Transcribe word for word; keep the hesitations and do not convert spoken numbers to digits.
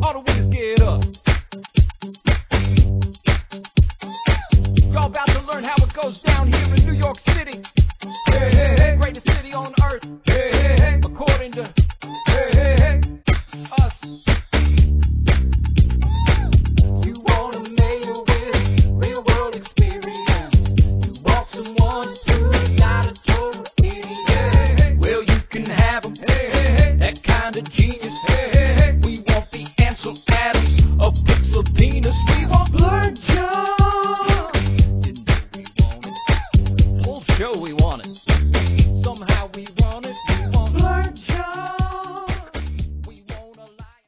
All the winners get up. Y'all about to learn how it goes down here in New York City. Hey, hey, hey. Greatest city on earth. Hey, hey, hey. According to